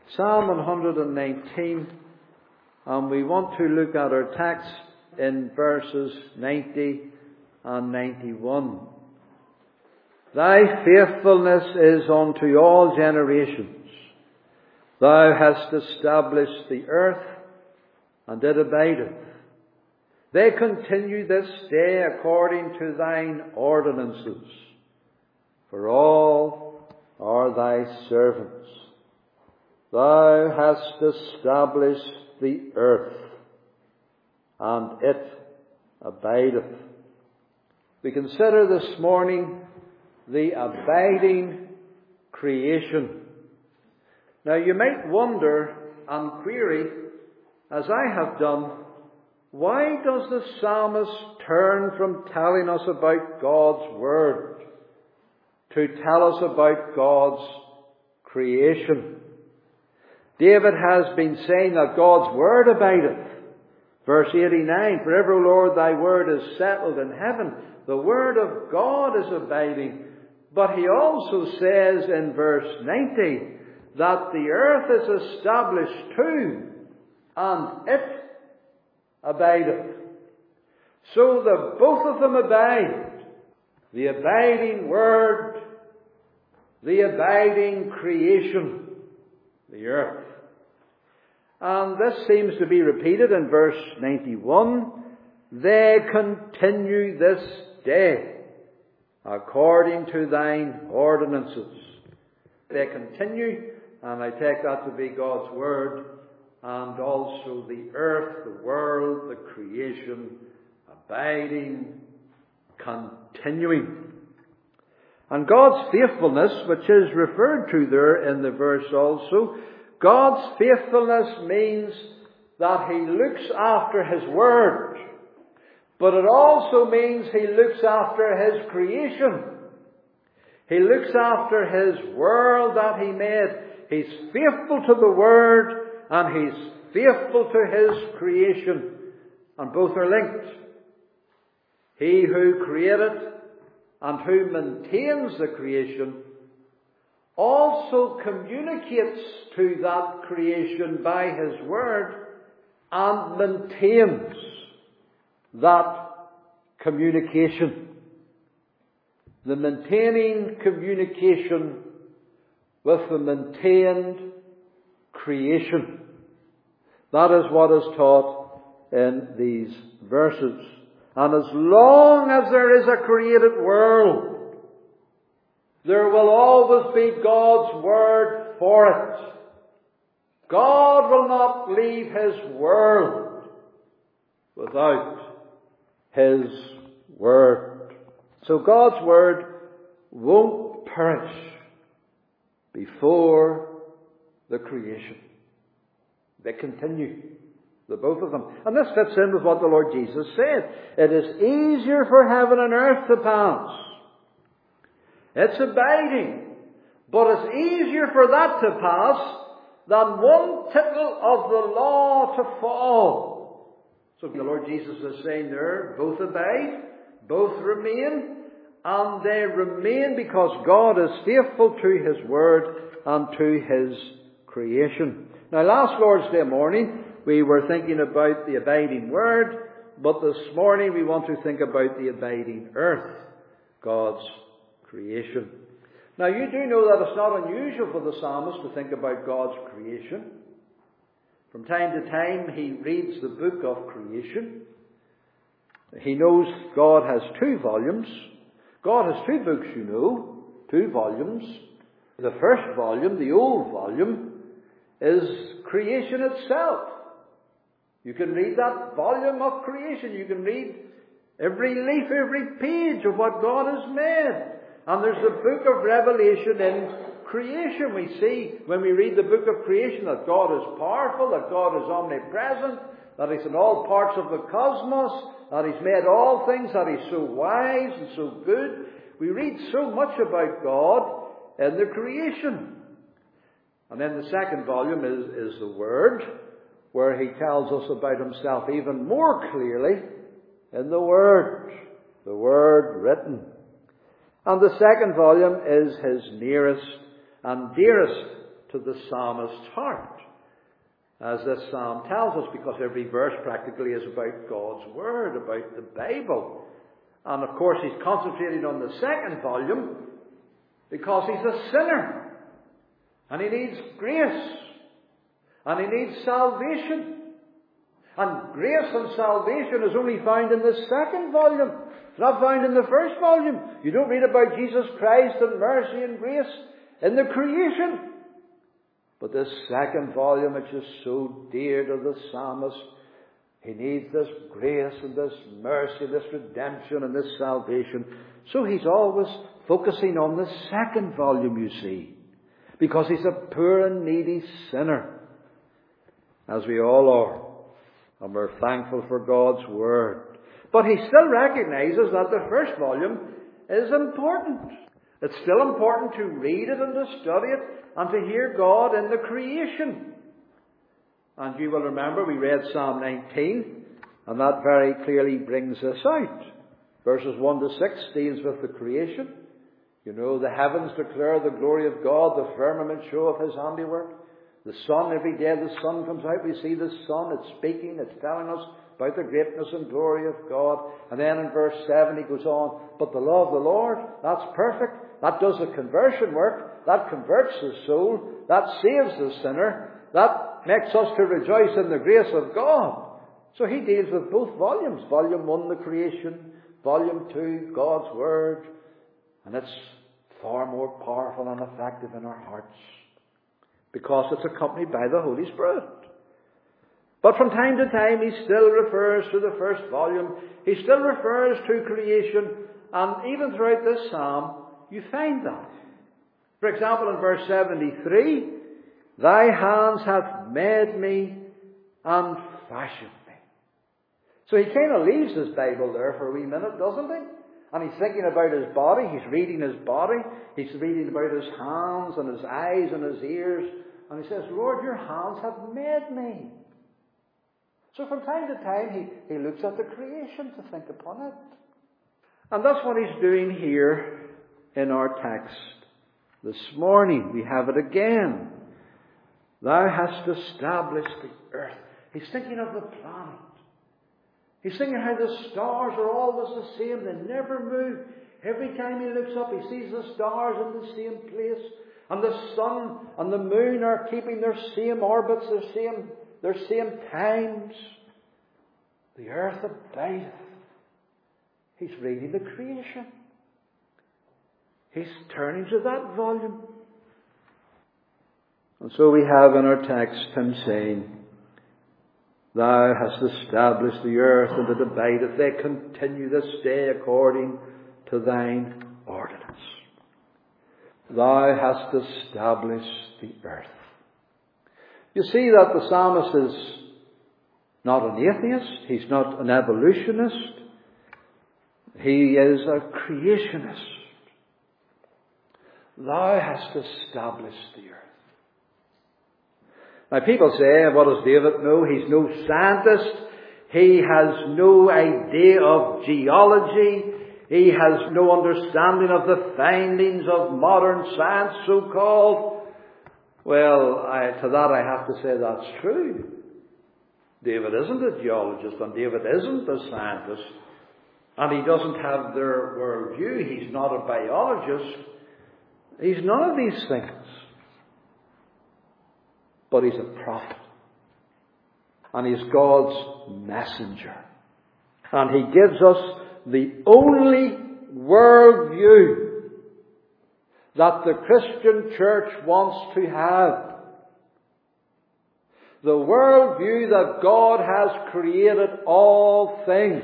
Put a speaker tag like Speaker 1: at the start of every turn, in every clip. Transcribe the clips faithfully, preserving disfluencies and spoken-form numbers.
Speaker 1: Psalm one nineteen, and we want to look at our text in verses ninety and ninety-one. Thy faithfulness is unto all generations. Thou hast established the earth, and it abideth. They continue this day according to thine ordinances. For all are thy servants. Thou hast established the earth, and it abideth. We consider this morning the abiding creation. Now you might wonder and query, as I have done, why does the psalmist turn from telling us about God's Word to tell us about God's creation? David has been saying that God's Word abideth. Verse eighty-nine, For ever, O Lord, thy Word is settled in heaven. The Word of God is abiding. But he also says in verse ninety that the earth is established too, and it abideth. So the both of them abide. The abiding Word, the abiding creation, the earth. And this seems to be repeated in verse ninety-one. They continue this day according to thine ordinances. They continue, and I take that to be God's Word, and also the earth, the world, the creation, abiding, continuing. And God's faithfulness, which is referred to there in the verse also, God's faithfulness means that He looks after His Word, but it also means He looks after His creation. He looks after His world that He made. He's faithful to the Word, and He's faithful to His creation. And both are linked. He who created and who maintains the creation also communicates to that creation by His Word and maintains that communication. The maintaining communication with the maintained creation. That is what is taught in these verses. And as long as there is a created world, there will always be God's Word for it. God will not leave His world without His Word. So God's Word won't perish before the creation. They continue, the both of them. And this fits in with what the Lord Jesus said. It is easier for heaven and earth to pass. It's abiding. But it's easier for that to pass than one tittle of the law to fall. So the Lord Jesus is saying there, both abide, both remain, and they remain because God is faithful to His Word and to His creation. Now, last Lord's Day morning, we were thinking about the abiding Word, but this morning we want to think about the abiding earth, God's creation. Now, you do know that it's not unusual for the psalmist to think about God's creation. From time to time, he reads the book of creation. He knows God has two volumes. God has two books, you know, two volumes. The first volume, the old volume, is creation itself. You can read that volume of creation. You can read every leaf, every page of what God has made. And there's the book of Revelation in creation. We see, when we read the book of creation, that God is powerful, that God is omnipresent, that He's in all parts of the cosmos, that He's made all things, that He's so wise and so good. We read so much about God in the creation. And then the second volume is, is the Word, where He tells us about Himself even more clearly in the Word, the Word written. And the second volume is His nearest and dearest to the psalmist's heart, as this psalm tells us, because every verse practically is about God's Word, about the Bible. And of course he's concentrating on the second volume because he's a sinner. And he needs grace. And he needs salvation. And grace and salvation is only found in the second volume. It's not found in the first volume. You don't read about Jesus Christ and mercy and grace in the creation. But this second volume, which is so dear to the psalmist, he needs this grace and this mercy, this redemption and this salvation. So he's always focusing on the second volume, you see. Because he's a poor and needy sinner. As we all are. And we're thankful for God's Word. But he still recognizes that the first volume is important. It's still important to read it and to study it and to hear God in the creation. And you will remember we read Psalm nineteen, and that very clearly brings this out. Verses one to six deals with the creation. You know, the heavens declare the glory of God, the firmament show of his handiwork. The sun, every day the sun comes out, we see the sun, it's speaking, it's telling us about the greatness and glory of God. And then in verse seven he goes on, but the law of the Lord, that's perfect. That does the conversion work. That converts the soul. That saves the sinner. That makes us to rejoice in the grace of God. So he deals with both volumes. Volume one, the creation. Volume two, God's Word. And it's far more powerful and effective in our hearts. Because it's accompanied by the Holy Spirit. But from time to time he still refers to the first volume. He still refers to creation. And even throughout this psalm, you find that. For example, in verse seventy-three, thy hands have made me and fashioned me. So he kind of leaves his Bible there for a wee minute, doesn't he? And he's thinking about his body. He's reading his body. He's reading about his hands and his eyes and his ears. And he says, Lord, your hands have made me. So from time to time he, he looks at the creation to think upon it. And that's what he's doing here in our text. This morning we have it again. Thou hast established the earth. He's thinking of the planet. He's thinking how the stars are always the same. They never move. Every time he looks up, he sees the stars in the same place. And the sun and the moon are keeping their same orbits, their same, their same times. The earth abideth. He's reading the creation. He's turning to that volume. And so we have in our text him saying, Thou hast established the earth, and it abideth. They continue this day according to thine ordinance. Thou hast established the earth. You see that the psalmist is not an atheist. He's not an evolutionist. He is a creationist. Thou hast established the earth. Now people say, what does David know? He's no scientist. He has no idea of geology. He has no understanding of the findings of modern science, so-called. Well, I, to that I have to say that's true. David isn't a geologist, and David isn't a scientist. And he doesn't have their worldview. He's not a biologist. He's none of these things. But he's a prophet. And he's God's messenger. And he gives us the only worldview that the Christian church wants to have. The worldview that God has created all things.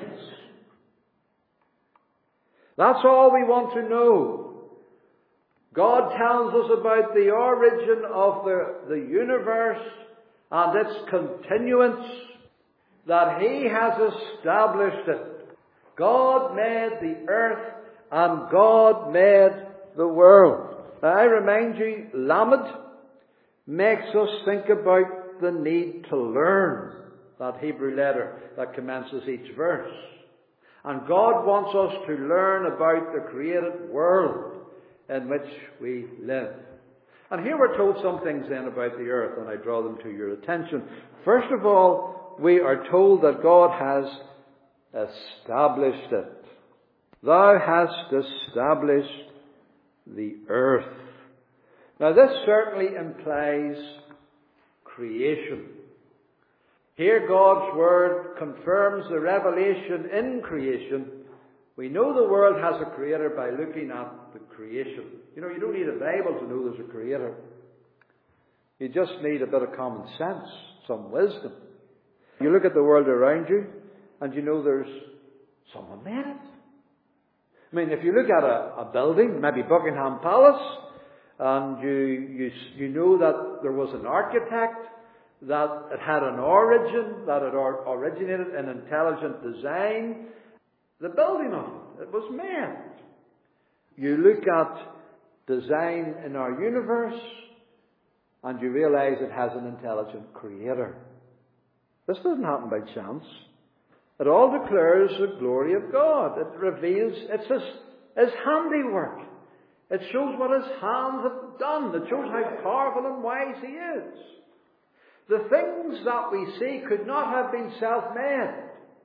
Speaker 1: That's all we want to know. God tells us about the origin of the, the universe and its continuance, that He has established it. God made the earth and God made the world. Now, I remind you, Lamed makes us think about the need to learn, that Hebrew letter that commences each verse. And God wants us to learn about the created world in which we live. And here we're told some things then about the earth, and I draw them to your attention. First of all, we are told that God has established it. Thou hast established the earth. Now this certainly implies creation. Here God's Word confirms the revelation in creation. We know the world has a creator by looking at the creation. You know, you don't need a Bible to know there's a creator. You just need a bit of common sense, some wisdom. You look at the world around you and you know there's someone made it. I mean, if you look at a, a building, maybe Buckingham Palace, and you, you, you know that there was an architect, that it had an origin, that it or, originated in intelligent design, the building of it, it was made. You look at design in our universe and you realize it has an intelligent creator. This doesn't happen by chance. It all declares the glory of God. It reveals, it's his, his handiwork. It shows what his hands have done. It shows how powerful and wise he is. The things that we see could not have been self-made.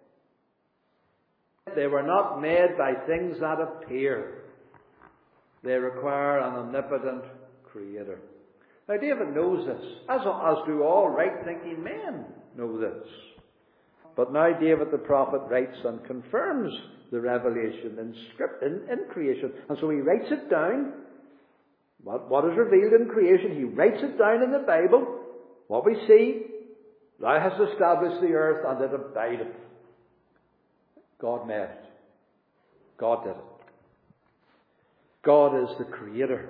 Speaker 1: They were not made by things that appear. They require an omnipotent creator. Now David knows this, as, as do all right-thinking men know this. But now David the prophet writes and confirms the revelation in script, in, in creation. And so he writes it down. What, what is revealed in creation, he writes it down in the Bible. What we see, thou hast established the earth and it abideth. God made it. God did it. God is the creator.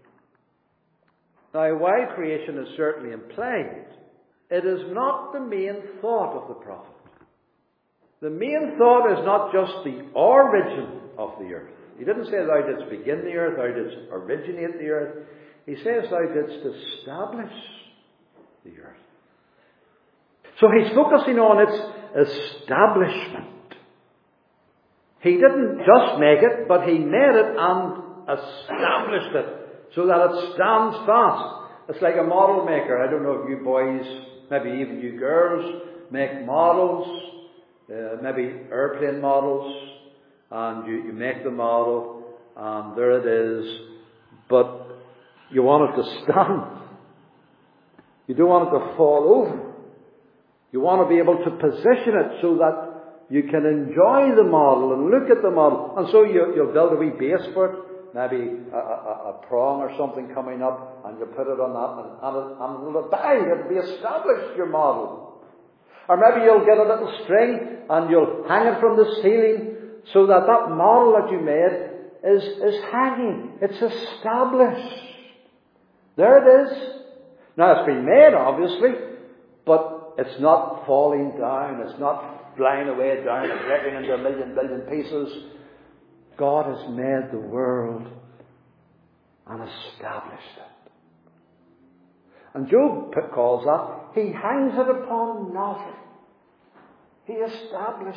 Speaker 1: Now, while creation is certainly implied, it is not the main thought of the prophet. The main thought is not just the origin of the earth. He didn't say thou didst begin the earth, thou didst originate the earth. He says thou didst establish the earth. So he's focusing on its establishment. He didn't just make it, but he made it and established it so that it stands fast. It's like a model maker. I don't know if you boys, maybe even you girls, make models, uh, maybe airplane models, and you, you make the model, and there it is, but you want it to stand. You don't want it to fall over. You want to be able to position it so that you can enjoy the model and look at the model. And so you, you'll build a wee base for it, maybe a, a, a prong or something coming up, and you put it on that, and, and, it, and it'll abide, it'll be established, your model. Or maybe you'll get a little string, and you'll hang it from the ceiling, so that that model that you made is, is hanging. It's established. There it is. Now it's been made, obviously, but it's not falling down. It's not flying away down and breaking into a million billion pieces. God has made the world and established it. And Job calls that, he hangs it upon nothing. He established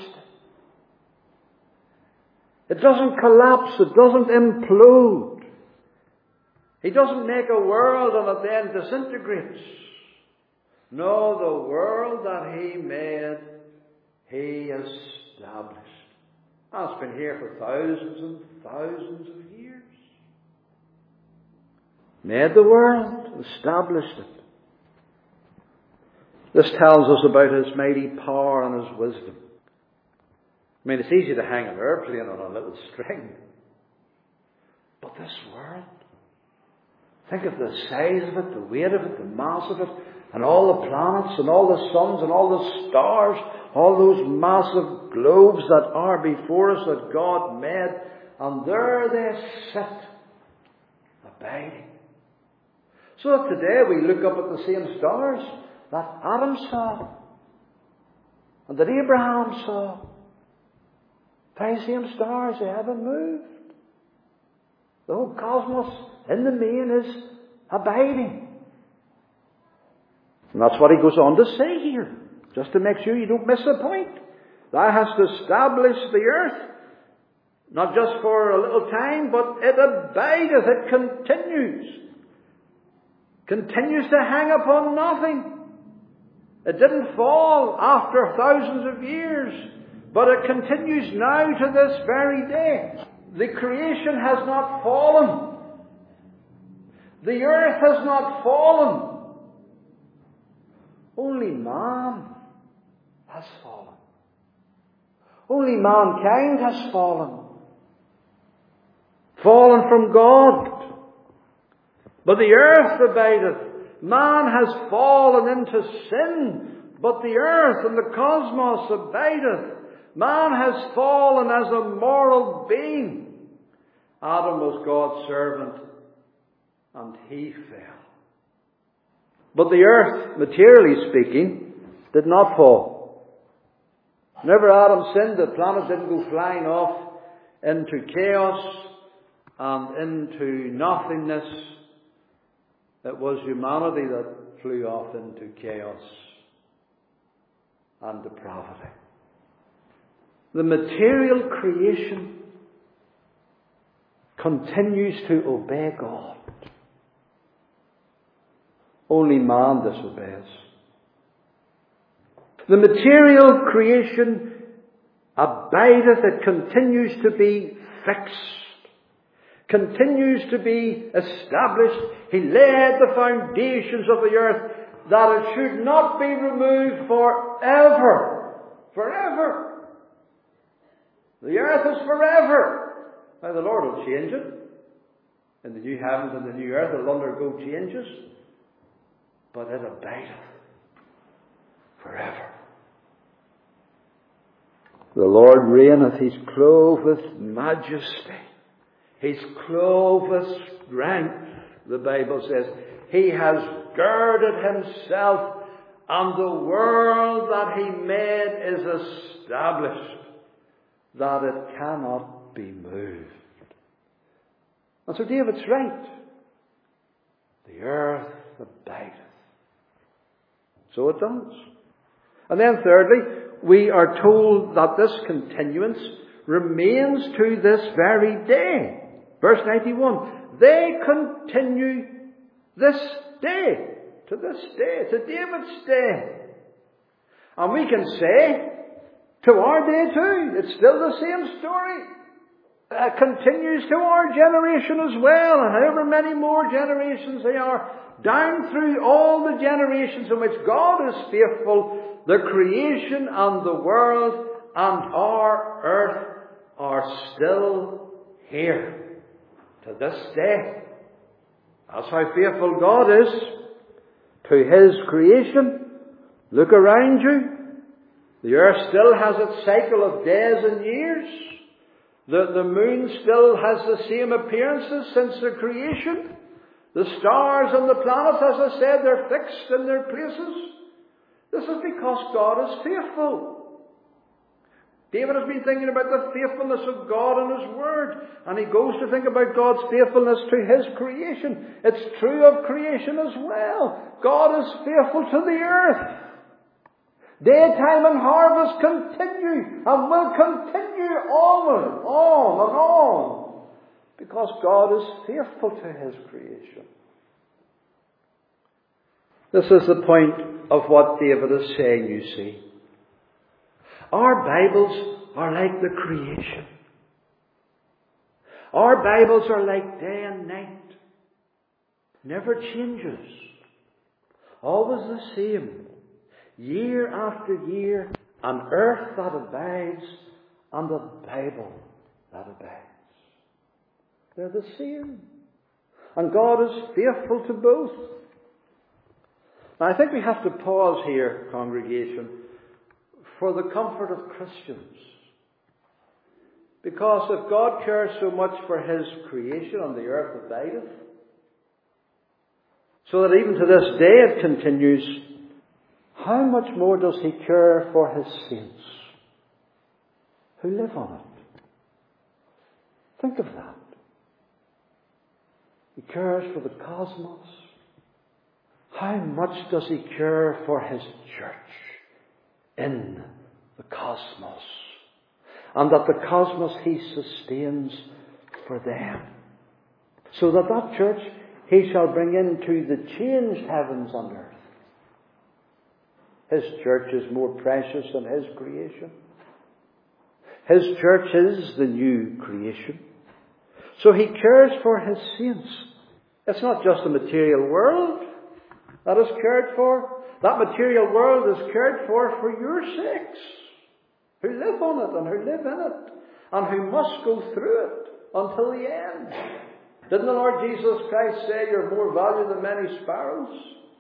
Speaker 1: it. It doesn't collapse. It doesn't implode. He doesn't make a world and it then disintegrates. No, the world that he made, he established. And it's been here for thousands and thousands of years. Made the world, established it. This tells us about his mighty power and his wisdom. I mean, it's easy to hang an airplane on a little string. But this world, think of the size of it, the weight of it, the mass of it, and all the planets and all the suns and all the stars, all those massive globes that are before us that God made, and there they sit, abiding. So that today we look up at the same stars that Adam saw, and that Abraham saw. The same stars, they haven't moved. The whole cosmos, in the main, is abiding. And that's what he goes on to say here, just to make sure you don't miss the point. Thou hast established the earth, not just for a little time, but it abideth, it continues. continues to hang upon nothing. It didn't fall after thousands of years, but it continues now to this very day. The creation has not fallen. The earth has not fallen. Only man has fallen. Only mankind has fallen. Fallen from God. But the earth abideth. Man has fallen into sin, but the earth and the cosmos abideth. Man has fallen as a moral being. Adam was God's servant, and he fell. But the earth, materially speaking, did not fall. Whenever Adam sinned, the planet didn't go flying off into chaos and into nothingness. It was humanity that flew off into chaos and depravity. The material creation continues to obey God. Only man disobeys. The material creation abideth, it continues to be fixed, continues to be established. He laid the foundations of the earth that it should not be removed forever. Forever. The earth is forever. Now the Lord will change it. In the new heavens and the new earth it will undergo changes. But it abideth forever. The Lord reigneth, He's clothed with majesty. He's clothed with strength, the Bible says. He has girded Himself, and the world that He made is established, that it cannot be moved. And so David's right. The earth abideth. So it does. And then thirdly, we are told that this continuance remains to this very day. Verse ninety-one. They continue this day. To this day. To David's day. And we can say, to our day too. It's still the same story. It continues to our generation as well. And however many more generations they are, down through all the generations in which God is faithful, the creation and the world and our earth are still here to this day. That's how faithful God is to His creation. Look around you. The earth still has its cycle of days and years. The, the moon still has the same appearances since the creation. The stars and the planets, as I said, they're fixed in their places. This is because God is faithful. David has been thinking about the faithfulness of God and His Word. And he goes to think about God's faithfulness to His creation. It's true of creation as well. God is faithful to the earth. Daytime and harvest continue and will continue on and on and on. Because God is faithful to His creation. This is the point of what David is saying, you see. Our Bibles are like the creation. Our Bibles are like day and night. Never changes. Always the same. Year after year, an earth that abides and a Bible that abides. They're the same. And God is faithful to both. Now, I think we have to pause here, congregation, for the comfort of Christians. Because if God cares so much for His creation and the earth abideth, so that even to this day it continues, how much more does He care for His saints who live on it? Think of that. He cares for the cosmos. How much does He care for His church in the cosmos? And that the cosmos He sustains for them. So that that church, He shall bring into the changed heavens and earth. His church is more precious than His creation. His church is the new creation. So He cares for His saints. It's not just the material world that is cared for. That material world is cared for for your sakes, who live on it and who live in it, and who must go through it until the end. Didn't the Lord Jesus Christ say, you're more valuable than many sparrows?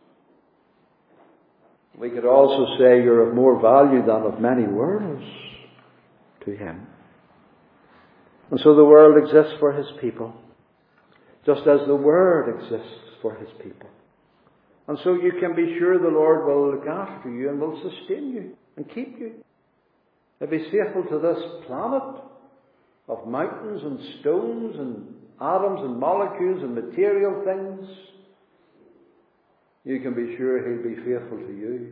Speaker 1: We could also say you're of more value than of many worlds to Him. And so the world exists for His people, just as the Word exists for His people. And so you can be sure the Lord will look after you and will sustain you and keep you. He'll be faithful to this planet of mountains and stones and atoms and molecules and material things. You can be sure He'll be faithful to you,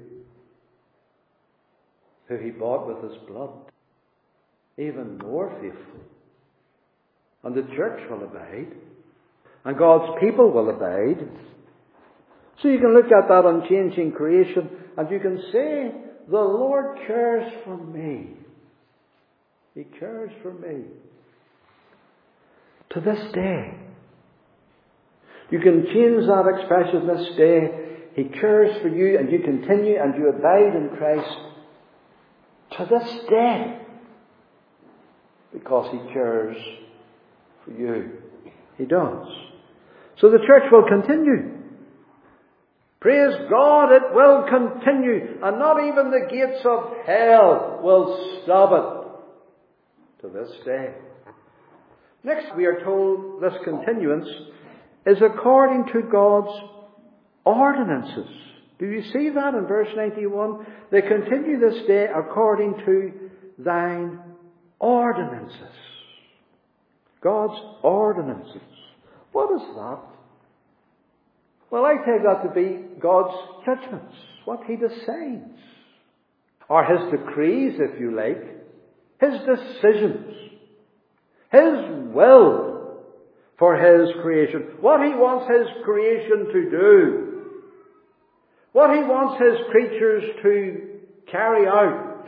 Speaker 1: who He bought with His blood. Even more faithful. And the church will abide. And God's people will abide. So you can look at that unchanging creation and you can say, the Lord cares for me. He cares for me. To this day. You can change that expression this day. He cares for you and you continue and you abide in Christ. To this day. Because He cares for you. He does. So the church will continue. Praise God, it will continue. And not even the gates of hell will stop it. To this day. Next we are told this continuance is according to God's ordinances. Do you see that in verse ninety-one? They continue this day according to thine ordinances. God's ordinances. What is that? Well, I take that to be God's judgments, what He decides. Or His decrees, if you like. His decisions. His will for His creation. What He wants His creation to do. What He wants His creatures to carry out.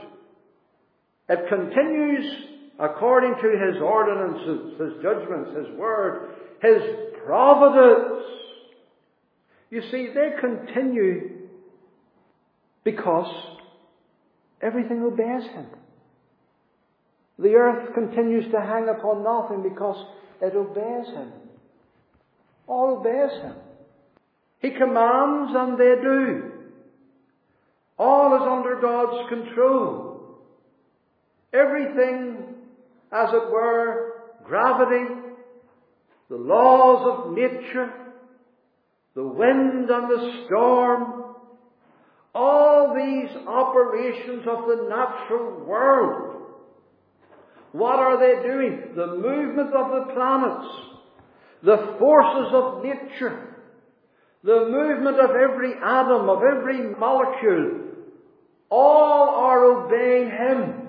Speaker 1: It continues according to His ordinances, His judgments, His word, His providence. You see, they continue because everything obeys Him. The earth continues to hang upon nothing because it obeys Him. All obeys Him. He commands and they do. All is under God's control. Everything, as it were, gravity, the laws of nature, the wind and the storm, all these operations of the natural world. What are they doing? The movement of the planets, the forces of nature, the movement of every atom, of every molecule, all are obeying Him.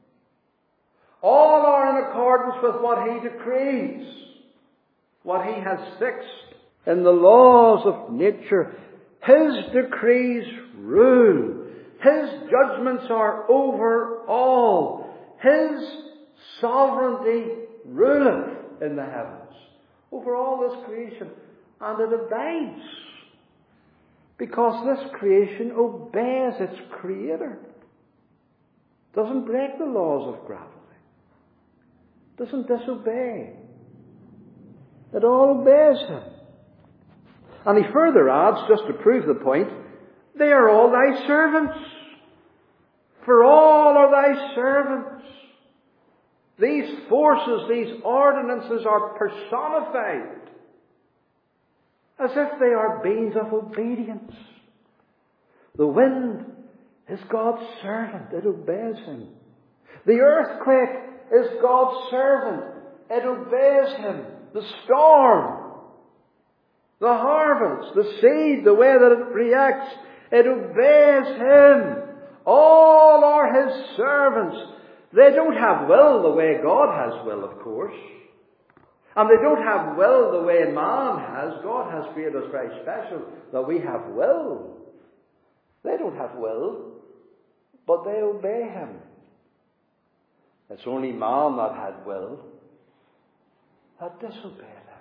Speaker 1: All are in accordance with what He decrees, what He has fixed in the laws of nature. His decrees rule. His judgments are over all. His sovereignty ruleth in the heavens over all this creation, and it abides because this creation obeys its Creator. Doesn't break the laws of gravity. Doesn't disobey. It all obeys Him. And He further adds, just to prove the point, they are all Thy servants. For all are Thy servants. These forces, these ordinances are personified as if they are beings of obedience. The wind is God's servant. It obeys Him. The earthquake is God's servant. It obeys Him. The storm, the harvest, the seed, the way that it reacts, it obeys Him. All are His servants. They don't have will the way God has will, of course. And they don't have will the way man has. God has created us very special that we have will. They don't have will, but they obey him. It's only man that had will that disobeyed him.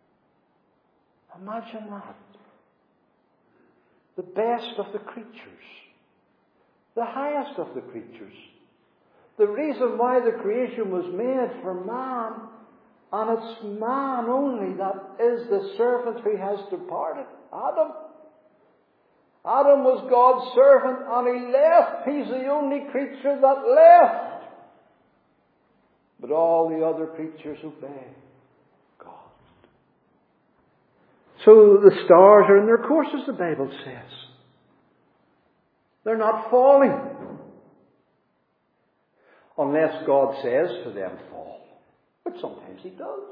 Speaker 1: Imagine that. The best of the creatures. The highest of the creatures. The reason why the creation was made for man, and it's man only that is the servant who has departed. Adam. Adam was God's servant and he left. He's the only creature that left. But all the other creatures obey God. So the stars are in their courses, the Bible says. They're not falling. Unless God says to them, fall. But sometimes he does.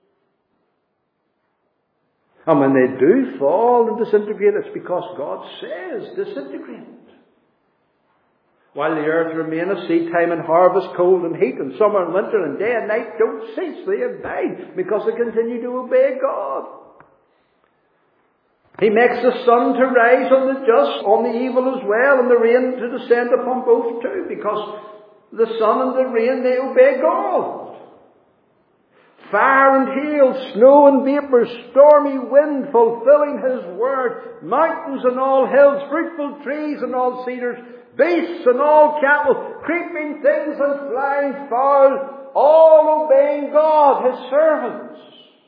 Speaker 1: And when they do fall and disintegrate, it's because God says disintegrate. While the earth remaineth, seed time and harvest, cold and heat, and summer and winter, and day and night don't cease. They abide because they continue to obey God. He makes the sun to rise on the just, on the evil as well, and the rain to descend upon both too, because the sun and the rain, they obey God. Fire and hail, snow and vapour, stormy wind, fulfilling his word, mountains and all hills, fruitful trees and all cedars, beasts and all cattle, creeping things and flying fowl, all obeying God, his servants.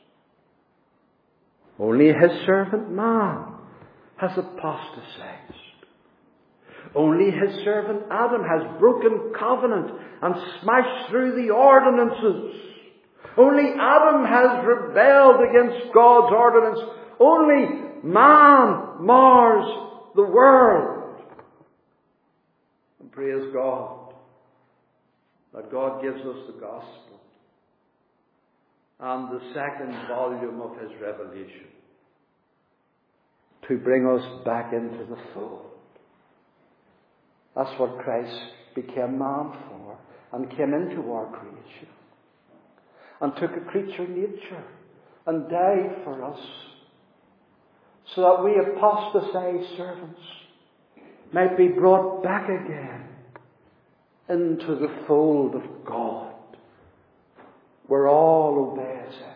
Speaker 1: Only his servant man has apostatized. Only his servant Adam has broken covenant and smashed through the ordinances. Only Adam has rebelled against God's ordinance. Only man mars the world. And praise God that God gives us the gospel and the second volume of his revelation to bring us back into the fold. That's what Christ became man for and came into our creation. And took a creature nature and died for us so that we apostatized servants might be brought back again into the fold of God where all obeys him.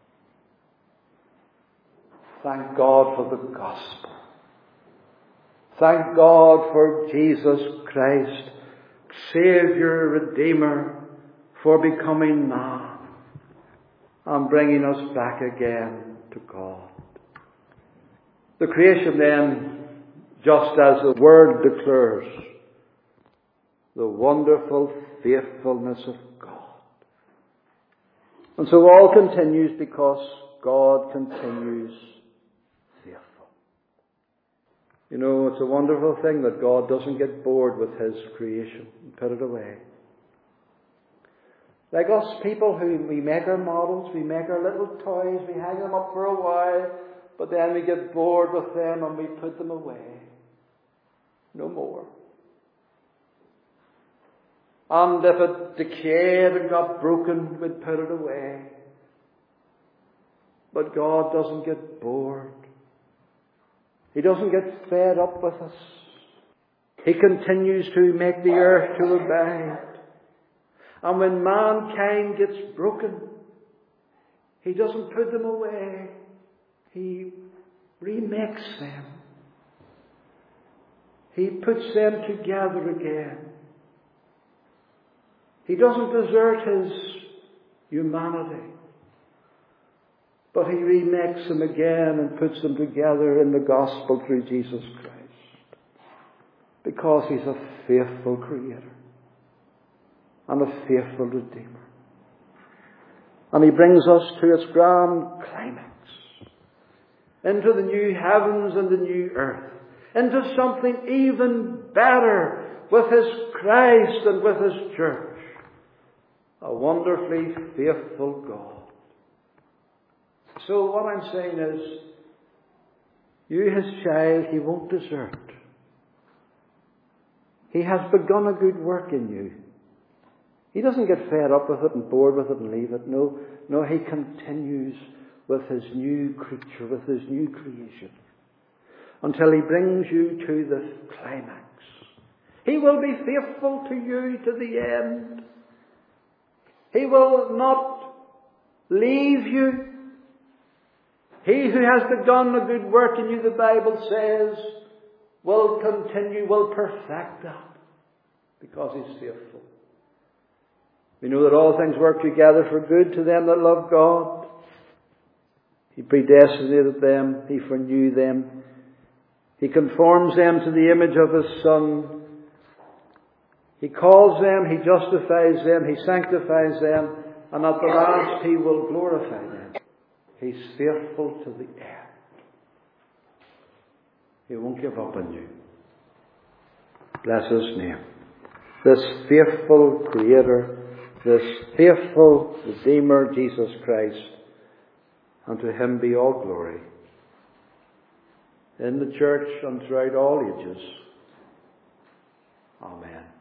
Speaker 1: Thank God for the gospel. Thank God for Jesus Christ, Saviour, Redeemer, for becoming man and bringing us back again to God. The creation then, just as the Word declares, the wonderful faithfulness of God. And so all continues because God continues faithful. You know, it's a wonderful thing that God doesn't get bored with his creation and put it away. Like us people who we make our models, we make our little toys, we hang them up for a while, but then we get bored with them and we put them away. No more. And if it decayed and got broken, we'd put it away. But God doesn't get bored. He doesn't get fed up with us. He continues to make the earth to abide. And when mankind gets broken, he doesn't put them away. He remakes them. He puts them together again. He doesn't desert his humanity, but he remakes them again and puts them together in the gospel through Jesus Christ. Because he's a faithful creator and a faithful Redeemer. And he brings us to its grand climax, into the new heavens and the new earth, into something even better with his Christ and with his church. A wonderfully faithful God. So what I'm saying is, you, his child, he won't desert. He has begun a good work in you. He doesn't get fed up with it and bored with it and leave it. No, no, he continues with his new creature, with his new creation, until he brings you to the climax. He will be faithful to you to the end. He will not leave you. He who has begun a good work in you, the Bible says, will continue, will perfect that, because he's faithful. We know that all things work together for good to them that love God. He predestinated them. He foreknew them. He conforms them to the image of his Son. He calls them, he justifies them, he sanctifies them, and at the last he will glorify them. He's faithful to the end. He won't give up on you. Bless his name. This faithful Creator, this faithful Redeemer, Jesus Christ, and to him be all glory, in the church and throughout all ages. Amen.